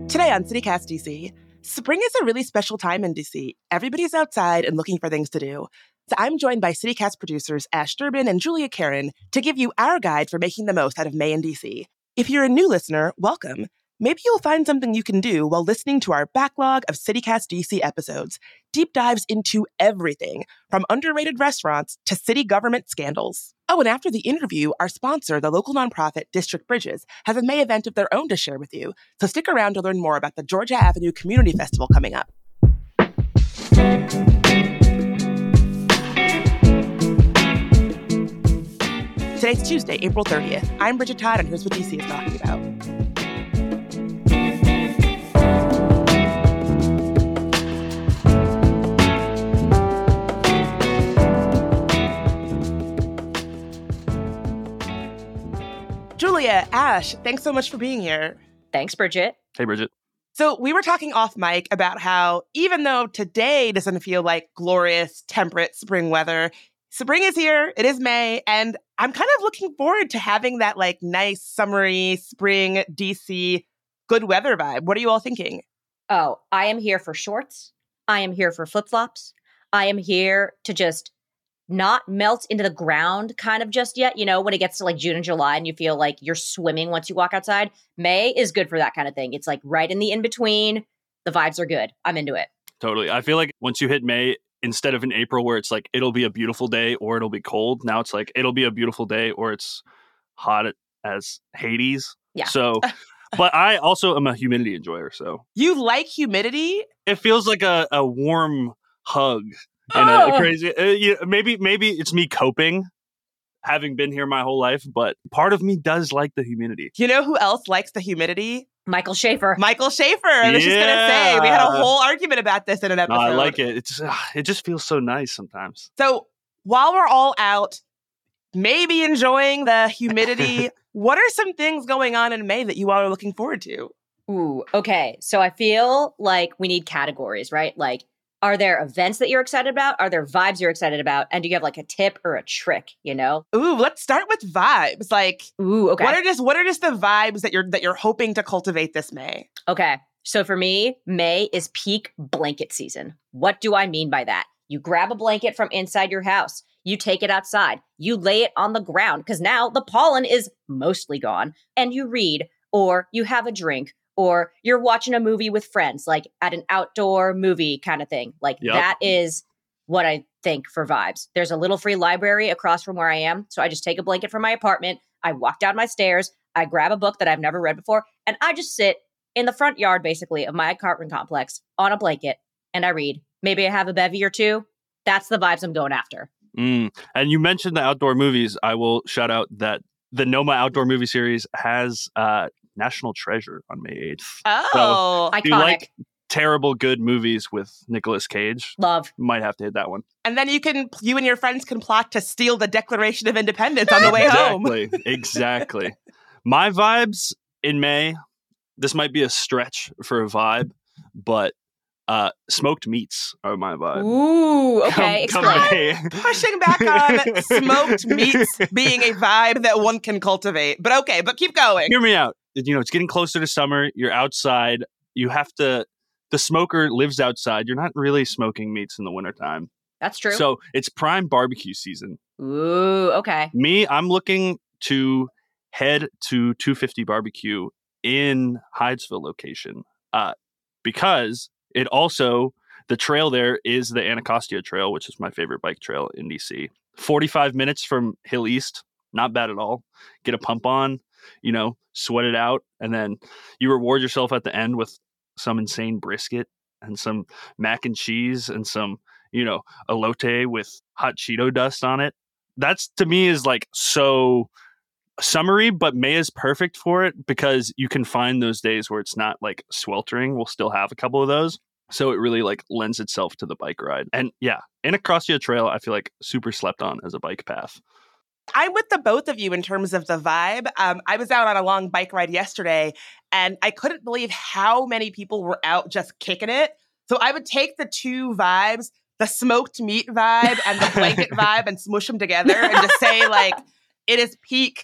Today on CityCast DC, spring is a really special time in DC. Everybody's outside and looking for things to do. So I'm joined by CityCast producers Ash Durbin and Julia Karen to give you our guide for making the most out of May in DC. If you're a new listener, welcome. Maybe you'll find something you can do while listening to our backlog of CityCast DC episodes. Deep dives into everything, from underrated restaurants to city government scandals. Oh, and after the interview, our sponsor, the local nonprofit District Bridges, has a May event of their own to share with you. So stick around to learn more about the Georgia Avenue Community Festival coming up. Today's Tuesday, April 30th. I'm Bridget Todd, and here's what DC is talking about. Julia, Ash, thanks so much for being here. Thanks, Bridget. Hey, Bridget. So we were talking off mic about how even though today doesn't feel like glorious, temperate spring weather, spring is here, it is May, and I'm kind of looking forward to having that like nice, summery, spring, DC, good weather vibe. What are you all thinking? Oh, I am here for shorts. I am here for flip-flops. I am here to just not melt into the ground kind of just yet. You know, when it gets to like June and July and you feel like you're swimming once you walk outside, May is good for that kind of thing. It's like right in the in-between. The vibes are good. I'm into it. Totally. I feel like once you hit May, instead of in April where it's like, it'll be a beautiful day or it'll be cold. Now it's like, it'll be a beautiful day or it's hot as Hades. Yeah. So, but I also am a humidity enjoyer. So You like humidity? it feels like a warm hug. In a crazy, maybe it's me coping, having been here my whole life, but part of me does like the humidity. You know who else likes the humidity? Michael Schaefer. Michael Schaefer. I was just going to say, we had a whole argument about this in an episode. No, I like it. It just feels so nice sometimes. So while we're all out, maybe enjoying the humidity, what are some things going on in May that you all are looking forward to? Ooh, okay. So I feel like we need categories, right? Like, are there events that you're excited about? Are there vibes you're excited about? And do you have like a tip or a trick, you know? Ooh, let's start with vibes. Like, ooh, okay. What are just the vibes that you're hoping to cultivate this May? Okay. So for me, May is peak blanket season. What do I mean by that? You grab a blanket from inside your house. You take it outside. You lay it on the ground because now the pollen is mostly gone. And you read or you have a drink. Or you're watching a movie with friends, like at an outdoor movie kind of thing. Like That is what I think for vibes. There's a little free library across from where I am. So I just take a blanket from my apartment. I walk down my stairs. I grab a book that I've never read before. And I just sit in the front yard, basically, of my apartment complex on a blanket. And I read. Maybe I have a bevy or two. That's the vibes I'm going after. And you mentioned the outdoor movies. I will shout out that the Noma Outdoor Movie Series has National Treasure on May 8th. Oh, so if you like terrible good movies with Nicolas Cage, love. Might have to hit that one. And then you and your friends can plot to steal the Declaration of Independence on the way home. Exactly. My vibes in May, this might be a stretch for a vibe, but smoked meats are my vibe. Ooh, okay. Explain. Pushing back on smoked meats being a vibe that one can cultivate. But okay, but keep going. Hear me out. You know, it's getting closer to summer. You're outside. The smoker lives outside. You're not really smoking meats in the wintertime. That's true. So it's prime barbecue season. Ooh, okay. I'm looking to head to 250 Barbecue in Hydesville location because it also, the trail there is the Anacostia Trail, which is my favorite bike trail in DC. 45 minutes from Hill East. Not bad at all. Get a pump on, you know, sweat it out. And then you reward yourself at the end with some insane brisket and some mac and cheese and some, you know, elote with hot Cheeto dust on it. That's, to me, is like so summery, but May is perfect for it because you can find those days where it's not like sweltering. We'll still have a couple of those. So it really like lends itself to the bike ride. And yeah, Anacostia Trail, I feel like super slept on as a bike path. I'm with the both of you in terms of the vibe. I was out on a long bike ride yesterday, and I couldn't believe how many people were out just kicking it. So I would take the two vibes, the smoked meat vibe and the blanket vibe, and smoosh them together and just say, like, it is peak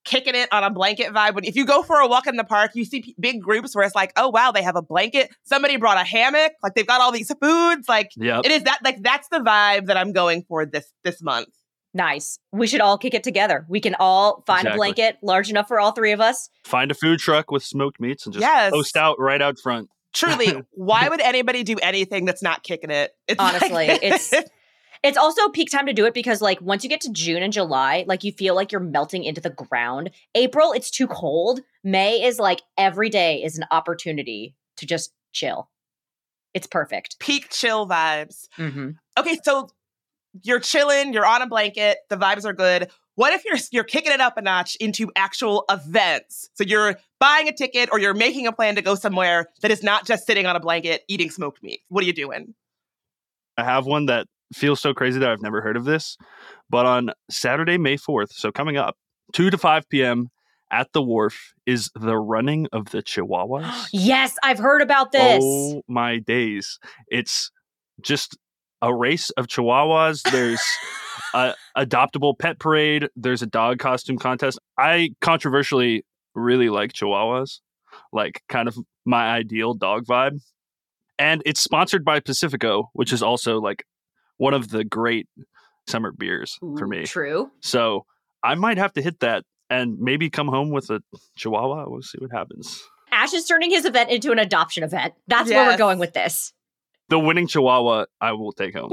kicking it on a blanket vibe. If you go for a walk in the park, you see big groups where it's like, oh, wow, they have a blanket. Somebody brought a hammock. Like, they've got all these foods. Like, it is that, like, that's the vibe that I'm going for this month. Nice. We should all kick it together. We can all find a blanket large enough for all three of us. Find a food truck with smoked meats and just post out right out front. Truly, why would anybody do anything that's not kicking it? Honestly, it's also peak time to do it because, like, once you get to June and July, like, you feel like you're melting into the ground. April, it's too cold. May is like every day is an opportunity to just chill. It's perfect. Peak chill vibes. Mm-hmm. Okay, so you're chilling, you're on a blanket, the vibes are good. What if you're kicking it up a notch into actual events? So you're buying a ticket or you're making a plan to go somewhere that is not just sitting on a blanket eating smoked meat. What are you doing? I have one that feels so crazy that I've never heard of this. But on Saturday, May 4th, so coming up, 2 to 5 p.m. at the Wharf is the running of the Chihuahuas. Yes, I've heard about this. Oh, my days. It's just a race of Chihuahuas. There's a adoptable pet parade. There's a dog costume contest. I controversially really like Chihuahuas, like kind of my ideal dog vibe. And it's sponsored by Pacifico, which is also like one of the great summer beers for me. True. So I might have to hit that and maybe come home with a Chihuahua. We'll see what happens. Ash is turning his event into an adoption event. That's where we're going with this. The winning Chihuahua, I will take home.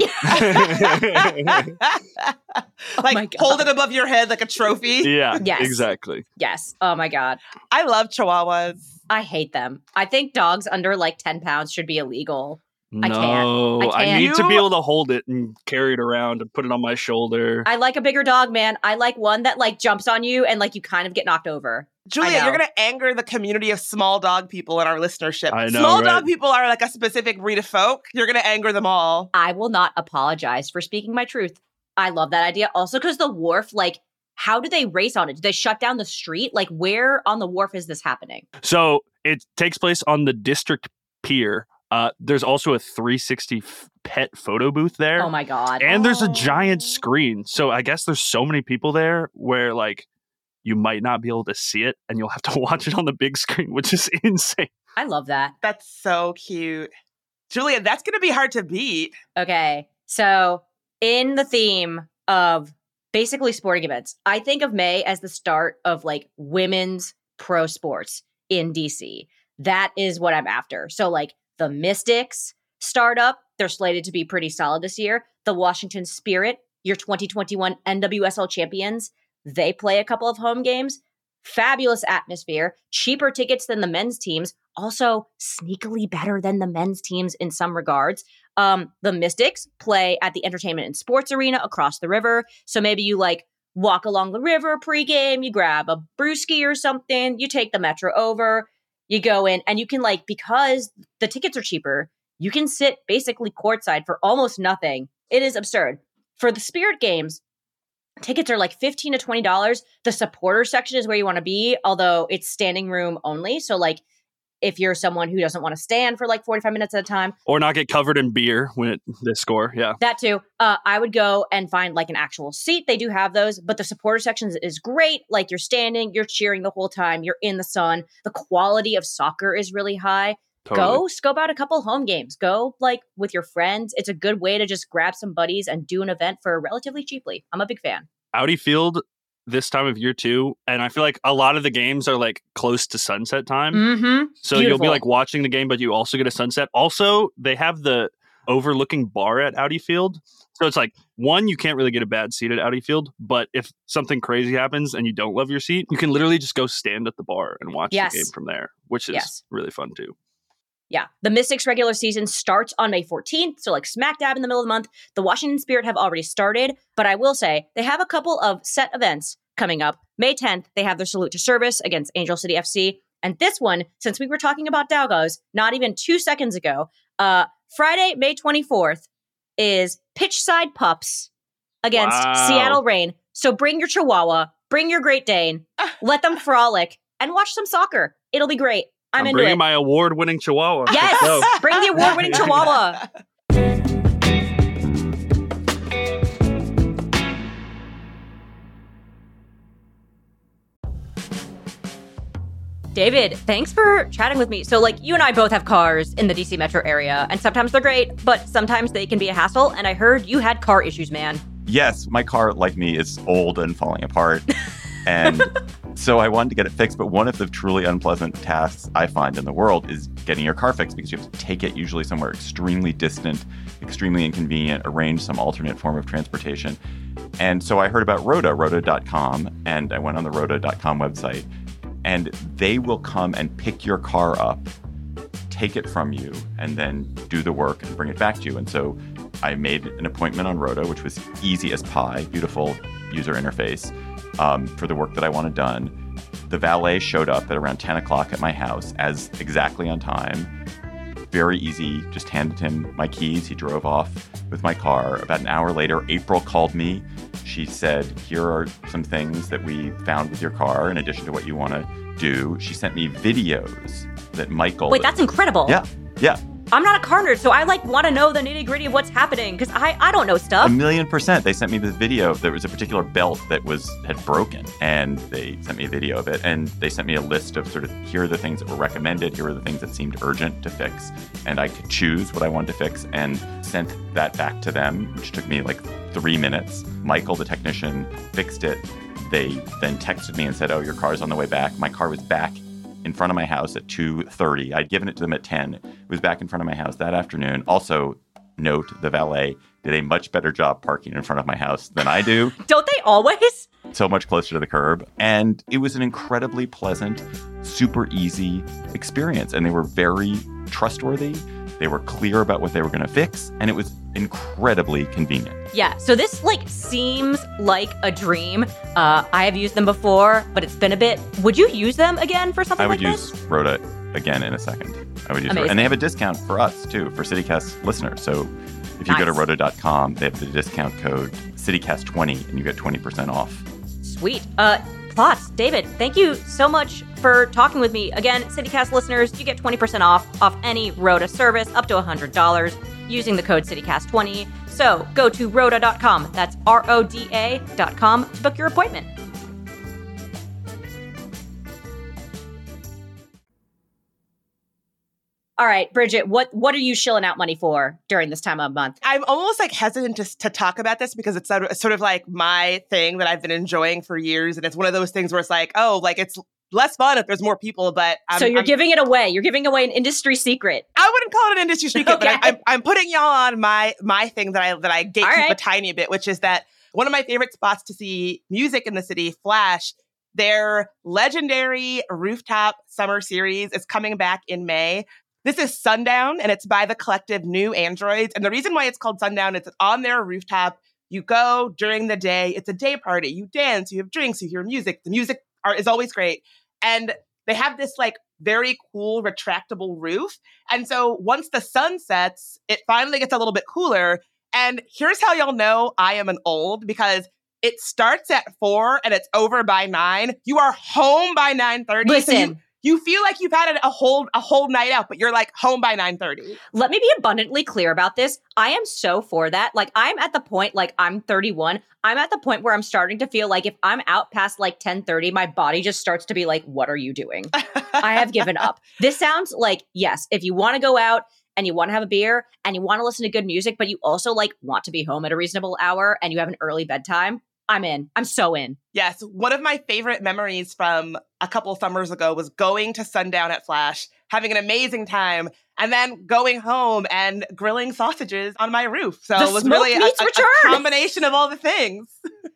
Like, hold it above your head like a trophy. Yeah, yes. Exactly. Yes. Oh, my God. I love Chihuahuas. I hate them. I think dogs under like 10 pounds should be illegal. No, I need to be able to hold it and carry it around and put it on my shoulder. I like a bigger dog, man. I like one that like jumps on you and like you kind of get knocked over. Julia, you're going to anger the community of small dog people in our listenership. I know, small dog people are like a specific breed of folk. You're going to anger them all. I will not apologize for speaking my truth. I love that idea. Also, because the Wharf, like, how do they race on it? Do they shut down the street? Like, where on the Wharf is this happening? So it takes place on the District Pier. There's also a 360 pet photo booth there. Oh, my God. And there's a giant screen. So I guess there's so many people there where, like, you might not be able to see it and you'll have to watch it on the big screen, which is insane. I love that. That's so cute. Julia, that's going to be hard to beat. Okay. So in the theme of basically sporting events, I think of May as the start of like women's pro sports in DC. That is what I'm after. So like the Mystics startup, they're slated to be pretty solid this year. The Washington Spirit, your 2021 NWSL champions, they play a couple of home games. Fabulous atmosphere, cheaper tickets than the men's teams, also sneakily better than the men's teams in some regards. The Mystics play at the Entertainment and Sports Arena across the river. So maybe you like walk along the river pregame, you grab a brewski or something, you take the metro over, you go in, and you can like, because the tickets are cheaper, you can sit basically courtside for almost nothing. It is absurd. For the Spirit games, tickets are like $15 to $20. The supporter section is where you want to be, although it's standing room only. So like if you're someone who doesn't want to stand for like 45 minutes at a time. Or not get covered in beer when they score. Yeah. That too. I would go and find like an actual seat. They do have those, but the supporter section is great. Like you're standing, you're cheering the whole time. You're in the sun. The quality of soccer is really high. Totally. Go scope out a couple home games. Go like with your friends. It's a good way to just grab some buddies and do an event for relatively cheaply. I'm a big fan. Audi Field this time of year too, and I feel like a lot of the games are like close to sunset time. Mm-hmm. So you'll be like watching the game, but you also get a sunset. Also, they have the overlooking bar at Audi Field. So it's like, one, you can't really get a bad seat at Audi Field, but if something crazy happens and you don't love your seat, you can literally just go stand at the bar and watch the game from there, which is really fun too. Yeah. The Mystics regular season starts on May 14th. So like smack dab in the middle of the month. The Washington Spirit have already started, but I will say they have a couple of set events coming up. May 10th, they have their salute to service against Angel City FC. And this one, since we were talking about Doggos not even 2 seconds ago, Friday, May 24th is Pitchside Pups against Seattle Reign. So bring your Chihuahua, bring your Great Dane, let them frolic and watch some soccer. It'll be great. I'm into bringing my award-winning Chihuahua. Yes, bring the award-winning Chihuahua. David, thanks for chatting with me. So, like, you and I both have cars in the DC metro area, and sometimes they're great, but sometimes they can be a hassle. And I heard you had car issues, man. Yes, my car, like me, is old and falling apart. And so I wanted to get it fixed. But one of the truly unpleasant tasks I find in the world is getting your car fixed, because you have to take it usually somewhere extremely distant, extremely inconvenient, arrange some alternate form of transportation. And so I heard about Roda.com, and I went on the Roda.com website, and they will come and pick your car up, take it from you, and then do the work and bring it back to you. And so I made an appointment on Roda, which was easy as pie, beautiful user interface, for the work that I wanted done. The valet showed up at around 10 o'clock at my house, as exactly on time. Very easy, just handed him my keys. He drove off with my car. About an hour later, April called me. She said, here are some things that we found with your car in addition to what you want to do. She sent me videos that Michael... Wait, that's incredible. Yeah. I'm not a car nerd, so I want to know the nitty gritty of what's happening, because I don't know stuff. 1,000,000%. They sent me this video. There was a particular belt that had broken, and they sent me a video of it, and they sent me a list of sort of, here are the things that were recommended, here are the things that seemed urgent to fix, and I could choose what I wanted to fix, and sent that back to them, which took me like 3 minutes. Michael, the technician, fixed it. They then texted me and said, oh, your car's on the way back. My car was back in front of my house at 2:30. I'd given it to them at 10. It was back in front of my house that afternoon. Also, note, the valet did a much better job parking in front of my house than I do. Don't they always? So much closer to the curb. And it was an incredibly pleasant, super easy experience. And they were very trustworthy. They were clear about what they were going to fix. And it was incredibly convenient. Yeah, so this seems like a dream. I have used them before, but it's been a bit. Would you use them again for something like this? I would use Roda again in a second. I would use Roda. And they have a discount for us, too, for CityCast listeners. So if you go to Roda.com, they have the discount code CityCast20, and you get 20% off. Sweet. Plots, David, thank you so much for talking with me. Again, CityCast listeners, you get 20% off any Roda service, up to $100, using the code CityCast20. So go to Roda.com, that's RODA.com, to book your appointment. All right, Bridget, what are you shilling out money for during this time of month? I'm almost hesitant to talk about this, because it's sort of like my thing that I've been enjoying for years. And it's one of those things where it's like, oh, it's less fun if there's more people, but so you're giving it away. You're giving away an industry secret. I wouldn't call it an industry secret, Okay. but I'm putting y'all on my thing that I gatekeep a tiny bit, which is that one of my favorite spots to see music in the city, Flash, their legendary rooftop summer series is coming back in May. This is Sundown, and it's by the collective New Androids. And the reason why it's called Sundown is it's on their rooftop. You go during the day. It's a day party. You dance, you have drinks, you hear music. The music is always great. And they have this very cool retractable roof. And so once the sun sets, it finally gets a little bit cooler. And here's how y'all know I am an old, because it starts at 4 and it's over by 9. You are home by 9:30. Listen. So you feel like you've had a whole night out, but you're home by 9:30. Let me be abundantly clear about this. I am so for that. I'm at the point, I'm 31. I'm at the point where I'm starting to feel like if I'm out past 10:30, my body just starts to be like, what are you doing? I have given up. This sounds like, yes, if you want to go out and you want to have a beer and you want to listen to good music, but you also want to be home at a reasonable hour and you have an early bedtime, I'm in. I'm so in. Yes. One of my favorite memories from a couple summers ago was going to Sundown at Flash, having an amazing time, and then going home and grilling sausages on my roof. So it was really a combination of all the things.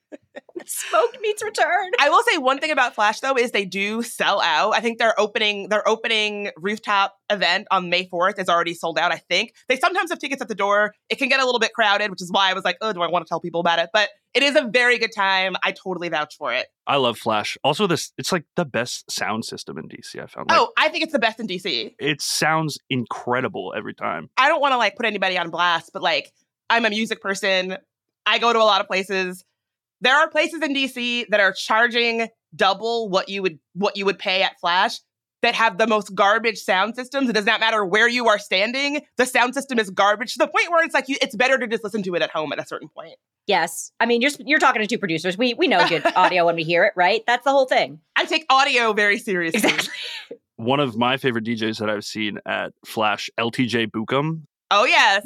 Smoked meats return. I will say one thing about Flash, though, is they do sell out. I think their opening rooftop event on May 4th is already sold out, I think. They sometimes have tickets at the door. It can get a little bit crowded, which is why I was like, oh, do I want to tell people about it? But it is a very good time. I totally vouch for it. I love Flash. Also, it's the best sound system in DC, I found. I think it's the best in DC. It sounds incredible every time. I don't want to put anybody on blast, but I'm a music person. I go to a lot of places. There are places in DC that are charging double what you would pay at Flash. that have the most garbage sound systems. It does not matter where you are standing. The sound system is garbage to the point where it's like it's better to just listen to it at home at a certain point. Yes. I mean, you're talking to two producers. We know good audio when we hear it, right? That's the whole thing. I take audio very seriously. Exactly. One of my favorite DJs that I've seen at Flash, LTJ Bukem. Oh, yes.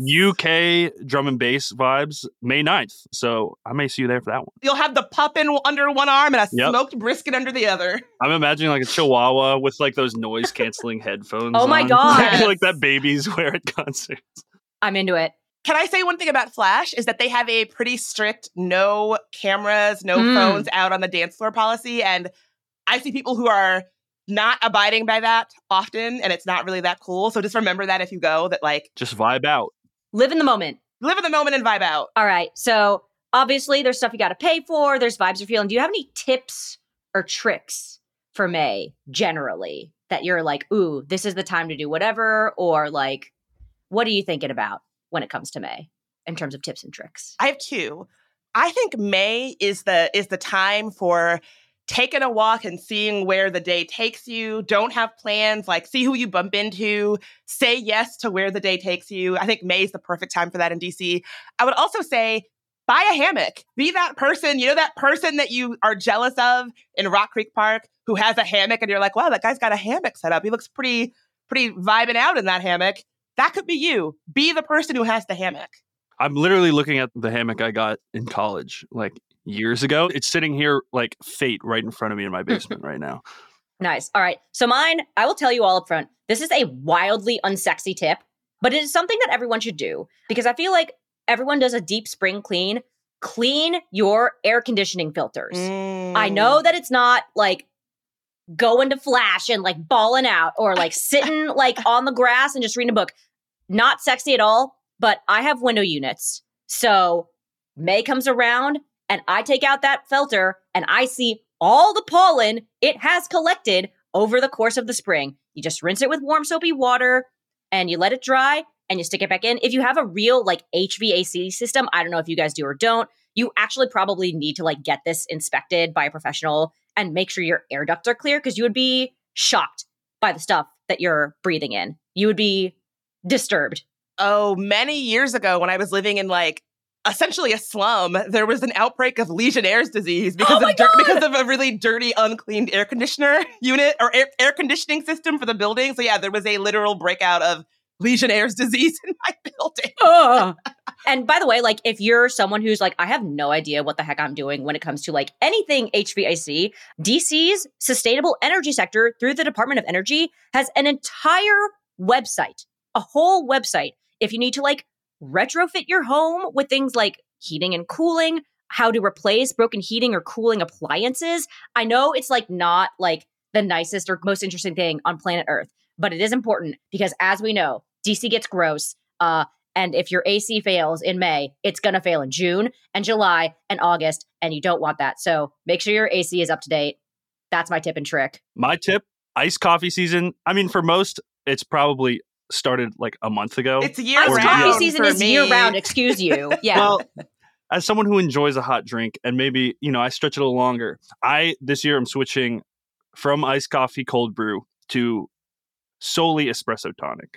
UK drum and bass vibes, May 9th. So I may see you there for that one. You'll have the pup under one arm and a smoked brisket under the other. I'm imagining like a chihuahua with like those noise canceling headphones. Oh my on. God. Yes. Like that babies wear at concerts. I'm into it. Can I say one thing about Flash is that they have a pretty strict no cameras, no phones out on the dance floor policy. And I see people who are not abiding by that often, and it's not really that cool. So just remember that if you go, that like... Just vibe out. Live in the moment. Live in the moment and vibe out. All right. So obviously there's stuff you got to pay for. There's vibes you're feeling. Do you have any tips or tricks for May generally that you're like, ooh, this is the time to do whatever? Or like, what are you thinking about when it comes to May in terms of tips and tricks? I have two. I think May is the time for taking a walk and seeing where the day takes you. Don't have plans, like see who you bump into, say yes to where the day takes you. I think May is the perfect time for that in DC. I would also say buy a hammock. Be that person, that person that you are jealous of in Rock Creek Park who has a hammock and you're like, wow, that guy's got a hammock set up. He looks pretty vibing out in that hammock. That could be you. Be the person who has the hammock. I'm literally looking at the hammock I got in college, like years ago. It's sitting here like fate right in front of me in my basement right now. Nice. All right. So mine, I will tell you all up front, this is a wildly unsexy tip, but it is something that everyone should do because I feel like everyone does a deep spring clean. Clean your air conditioning filters. I know that it's not like going to Flash and like balling out or like sitting like on the grass and just reading a book. Not sexy at all, but I have window units. So May comes around and I take out that filter and I see all the pollen it has collected over the course of the spring. You just rinse it with warm soapy water and you let it dry and you stick it back in. If you have a real like HVAC system, I don't know if you guys do or don't, you actually probably need to like get this inspected by a professional and make sure your air ducts are clear because you would be shocked by the stuff that you're breathing in. You would be disturbed. Oh, many years ago when I was living in like essentially a slum, there was an outbreak of Legionnaire's disease because of a really dirty, uncleaned air conditioner unit or air conditioning system for the building. So yeah, there was a literal breakout of Legionnaire's disease in my building. And by the way, like if you're someone who's like, I have no idea what the heck I'm doing when it comes to like anything HVAC, DC's sustainable energy sector through the Department of Energy has an entire website, a whole website. If you need to like retrofit your home with things like heating and cooling, how to replace broken heating or cooling appliances. I know it's like not like the nicest or most interesting thing on planet Earth, but it is important because as we know, DC gets gross. And if your AC fails in May, it's going to fail in June and July and August, and you don't want that. So make sure your AC is up to date. That's my tip and trick. My tip, iced coffee season. I mean, for most, it's probably started like a month ago. It's year-round. Coffee season is year-round, excuse you. Yeah. Well, as someone who enjoys a hot drink, and maybe, I stretch it a little longer, this year I'm switching from iced coffee cold brew to solely espresso tonic.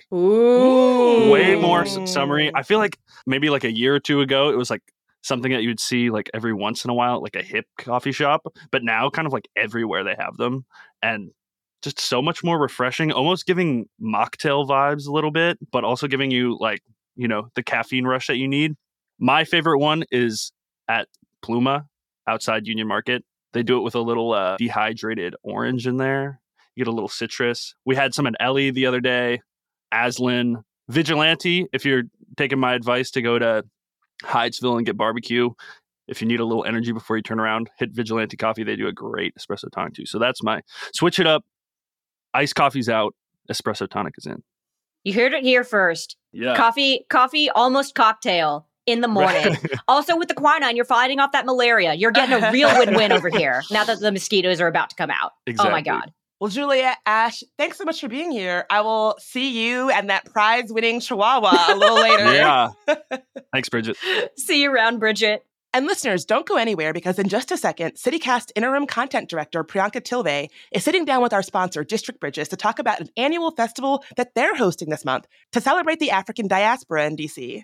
Ooh. Way more summery. I feel like maybe like a year or two ago, it was like something that you'd see like every once in a while, like a hip coffee shop. But now kind of like everywhere they have them. And just so much more refreshing, almost giving mocktail vibes a little bit, but also giving you like, the caffeine rush that you need. My favorite one is at Pluma outside Union Market. They do it with a little dehydrated orange in there. You get a little citrus. We had some at Ellie the other day, Aslan, Vigilante. If you're taking my advice to go to Hydesville and get barbecue, if you need a little energy before you turn around, hit Vigilante Coffee. They do a great espresso tonic too. So that's my switch it up. Iced coffee's out. Espresso tonic is in. You heard it here first. Yeah. Coffee, almost cocktail in the morning. Right. Also with the quinine, you're fighting off that malaria. You're getting a real win-win over here now that the mosquitoes are about to come out. Exactly. Oh my God. Well, Julia, Ash, thanks so much for being here. I will see you and that prize-winning Chihuahua a little later. Yeah. Thanks, Bridget. See you around, Bridget. And listeners, don't go anywhere because in just a second, CityCast Interim Content Director Priyanka Tilve is sitting down with our sponsor, District Bridges, to talk about an annual festival that they're hosting this month to celebrate the African diaspora in DC.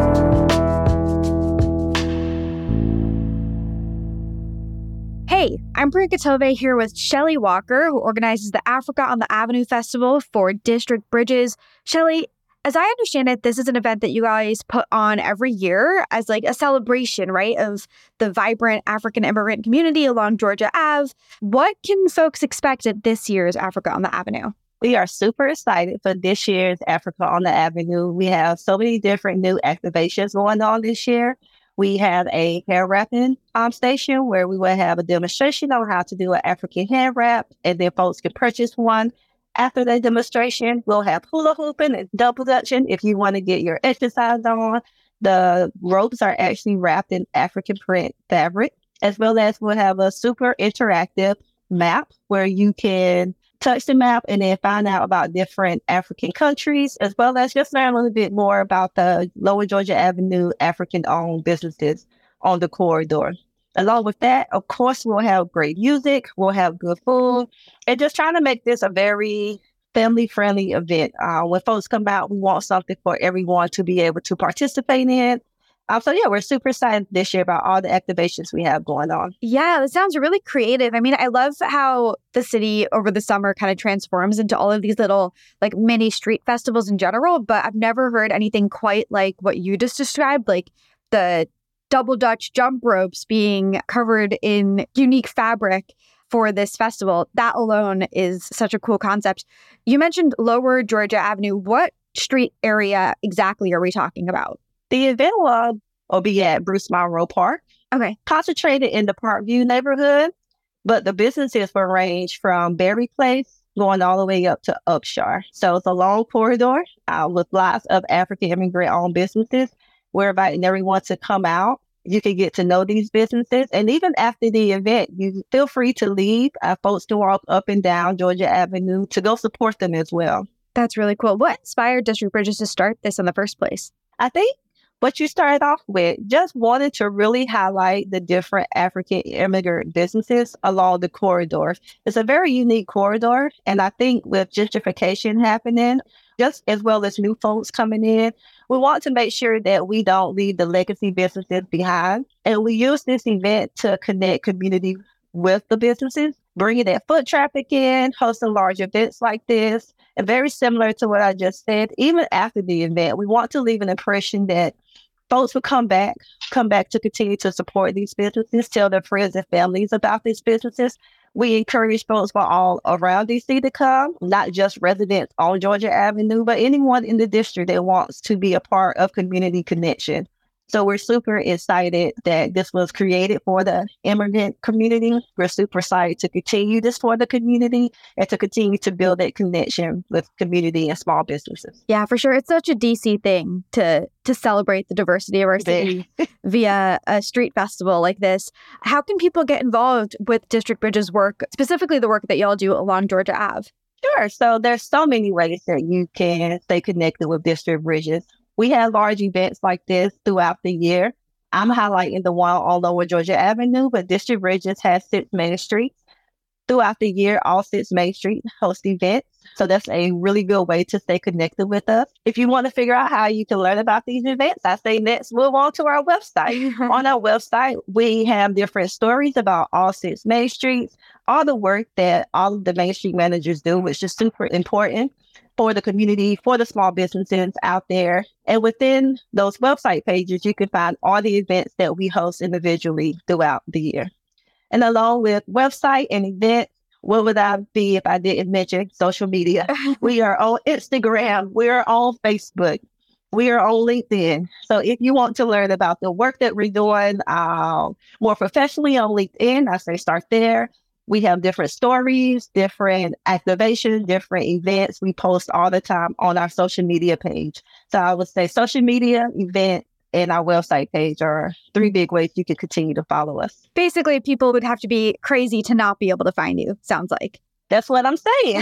Hey, I'm Priyanka Tilve here with Shelly Walker, who organizes the Africa on the Avenue Festival for District Bridges. Shelly, as I understand it, this is an event that you guys put on every year as like a celebration, right, of the vibrant African immigrant community along Georgia Ave. What can folks expect at this year's Africa on the Avenue? We are super excited for this year's Africa on the Avenue. We have so many different new activations going on this year. We have a hair wrapping station where we will have a demonstration on how to do an African hair wrap, and then folks can purchase one. After the demonstration, we'll have hula hooping and double dutching if you want to get your exercise on. The ropes are actually wrapped in African print fabric, as well as we'll have a super interactive map where you can touch the map and then find out about different African countries, as well as just learn a little bit more about the Lower Georgia Avenue African-owned businesses on the corridor. Along with that, of course, we'll have great music, we'll have good food, and just trying to make this a very family-friendly event. When folks come out, we want something for everyone to be able to participate in. We're super excited this year about all the activations we have going on. Yeah, that sounds really creative. I mean, I love how the city over the summer kind of transforms into all of these little like mini street festivals in general, but I've never heard anything quite like what you just described, like the double Dutch jump ropes being covered in unique fabric for this festival. That alone is such a cool concept. You mentioned Lower Georgia Avenue. What street area exactly are we talking about? The event will be at Bruce Monroe Park. Okay. Concentrated in the Parkview neighborhood, but the businesses will range from Berry Place going all the way up to Upshar. So it's a long corridor with lots of African immigrant-owned businesses. We're inviting everyone to come out. You can get to know these businesses. And even after the event, you feel free to leave. Folks can walk up and down Georgia Avenue to go support them as well. That's really cool. What inspired District Bridges to start this in the first place? I think what you started off with, just wanted to really highlight the different African immigrant businesses along the corridors. It's a very unique corridor. And I think with gentrification happening, just as well as new folks coming in, we want to make sure that we don't leave the legacy businesses behind. And we use this event to connect community with the businesses, bringing that foot traffic in, hosting large events like this. And very similar to what I just said, even after the event, we want to leave an impression that folks will come back to continue to support these businesses, tell their friends and families about these businesses. We encourage folks from all around DC to come, not just residents on Georgia Avenue, but anyone in the district that wants to be a part of community connection. So we're super excited that this was created for the immigrant community. We're super excited to continue this for the community and to continue to build that connection with community and small businesses. Yeah, for sure. It's such a DC thing to celebrate the diversity of our city via a street festival like this. How can people get involved with District Bridges' work, specifically the work that y'all do along Georgia Ave? Sure. So there's so many ways that you can stay connected with District Bridges. We have large events like this throughout the year. I'm highlighting the one on Lower Georgia Avenue, but District Bridges has 6 main streets. Throughout the year, all 6 main streets host events. So that's a really good way to stay connected with us. If you want to figure out how you can learn about these events, I say next move on to our website. On our website, we have different stories about all 6 main streets, all the work that all of the main street managers do, which is super important for the community, for the small businesses out there. And within those website pages, you can find all the events that we host individually throughout the year. And along with website and events, what would I be if I didn't mention social media? We are on Instagram. We are on Facebook. We are on LinkedIn. So if you want to learn about the work that we're doing more professionally on LinkedIn, I say start there. We have different stories, different activations, different events we post all the time on our social media page. So I would say social media, event, and our website page are 3 big ways you can continue to follow us. Basically, people would have to be crazy to not be able to find you, sounds like. That's what I'm saying.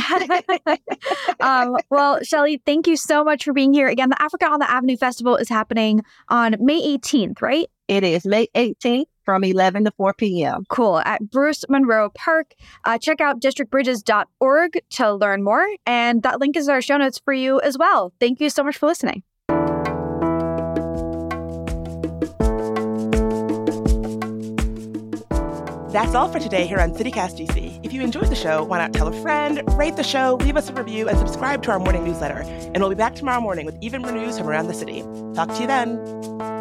Well, Shelly, thank you so much for being here. Again, the Africa on the Avenue Festival is happening on May 18th, right? It is May 18th from 11 to 4 p.m. Cool. At Bruce Monroe Park. Check out districtbridges.org to learn more. And that link is in our show notes for you as well. Thank you so much for listening. That's all for today here on CityCast DC. If you enjoyed the show, why not tell a friend, rate the show, leave us a review, and subscribe to our morning newsletter. And we'll be back tomorrow morning with even more news from around the city. Talk to you then.